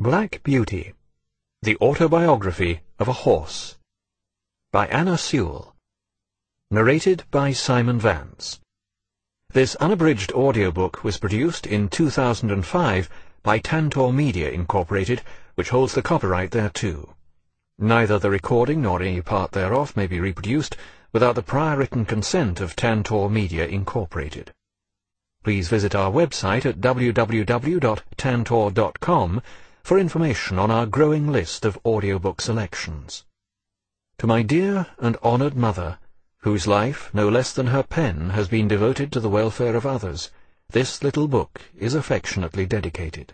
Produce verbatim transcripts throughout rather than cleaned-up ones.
Black Beauty, The Autobiography of a Horse, by Anna Sewell. Narrated by Simon Vance. This unabridged audiobook was produced in two thousand five by Tantor Media Incorporated, which holds the copyright thereto. Neither the recording nor any part thereof may be reproduced without the prior written consent of Tantor Media Incorporated. Please visit our website at w w w dot tantor dot com for information on our growing list of audiobook selections. To my dear and honoured mother, whose life, no less than her pen, has been devoted to the welfare of others, this little book is affectionately dedicated.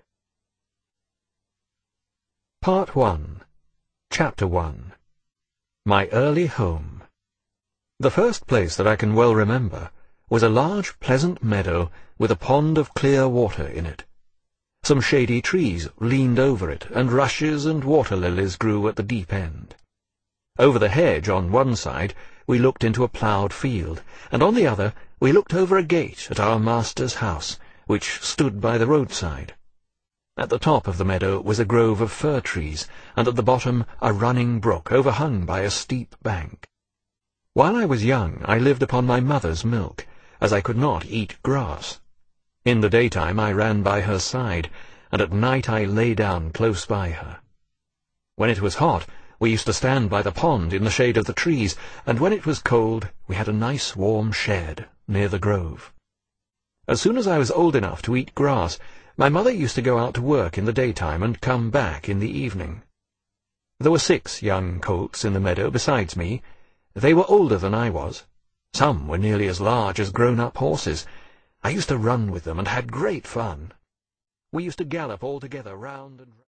Part one. Chapter one. My Early Home. The first place that I can well remember was a large, pleasant meadow with a pond of clear water in it. Some shady trees leaned over it, and rushes and water-lilies grew at the deep end. Over the hedge on one side we looked into a ploughed field, and on the other we looked over a gate at our master's house, which stood by the roadside. At the top of the meadow was a grove of fir trees, and at the bottom a running brook overhung by a steep bank. While I was young I lived upon my mother's milk, as I could not eat grass. In the daytime I ran by her side, and at night I lay down close by her. When it was hot, we used to stand by the pond in the shade of the trees, and when it was cold, we had a nice warm shed near the grove. As soon as I was old enough to eat grass, my mother used to go out to work in the daytime and come back in the evening. There were six young colts in the meadow besides me. They were older than I was. Some were nearly as large as grown-up horses. I used to run with them and had great fun. We used to gallop all together round and round.